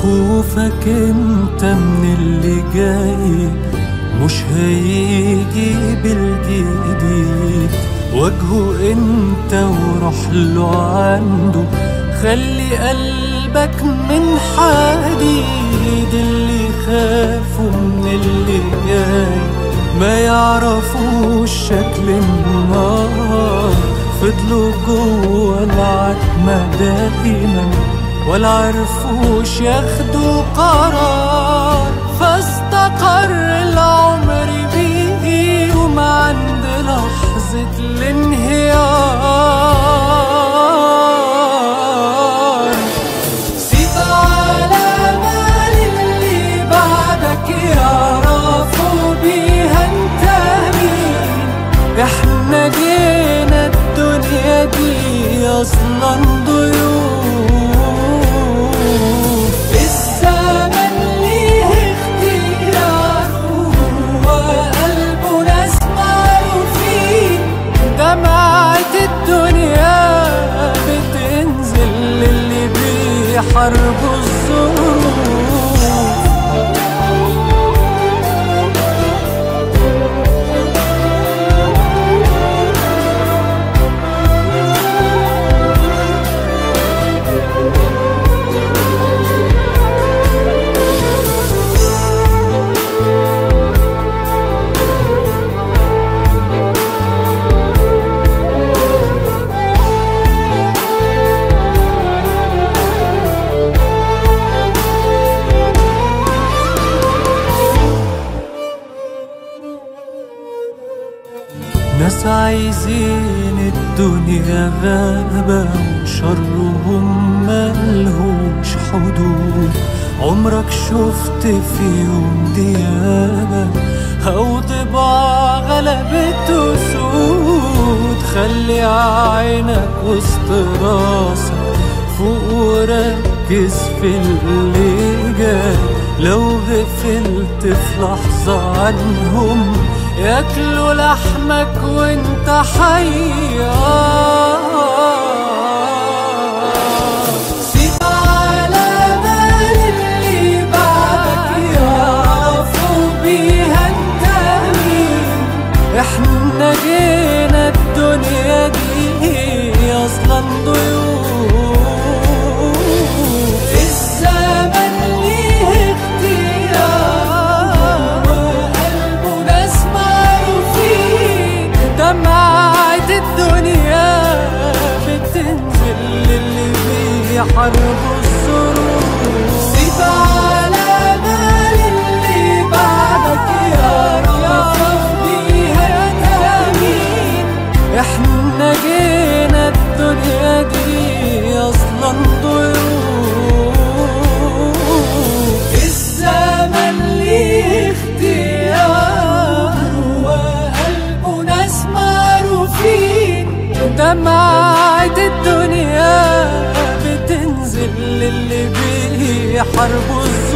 خوفك انت من اللي جاي مش هيجي بالجديد، واجهه انت وروح له عنده، خلي قلبك من حديد. اللي خافوا من اللي جاي ما يعرفوش شكل النار، فضلوا جوه العتمة دايما ولا عرفوش ياخدوا قرار، فاستقر العمر بيهم عند لحظة الانهيار. سيب علامة للي بعدك يعرفوا بيها انت مين. احنا جينا الدنيا دي اصلا ضيوف، الزمن ليه اختياره وقلبه ناس معروفين. دمعة الدنيا بتنزل للي بيحاربوا الظروف. ناس عايزين الدنيا غابة وشرهم ملهوش حدود. عمرك شفت في يوم ديابة أو ضباع غلبت أسود؟ خلي عينك وسط راسك فوق وركز في اللي جاي. لو غفلت في لحظة عنهم ياكلوا لحمك وانت حيار. سيب علامة للي بعدك يعرفوا بيها انت مين. احنا جينا الدنيا دي اصلا ضيوف، الزمن ليه اختيار وقلبه ناس معروفين. دمعة الدنيا بتنزل للي بيحاربوا الظروف. سيب علامة للي بعدك يعرفوا بيها انت مين. احنا جينا الدنيا دي اصلا ضيوف، الزمن ليه اختيار وقلبه ناس معروفين. دمعة الدنيا بتنزل للي بيحاربوا الظروف.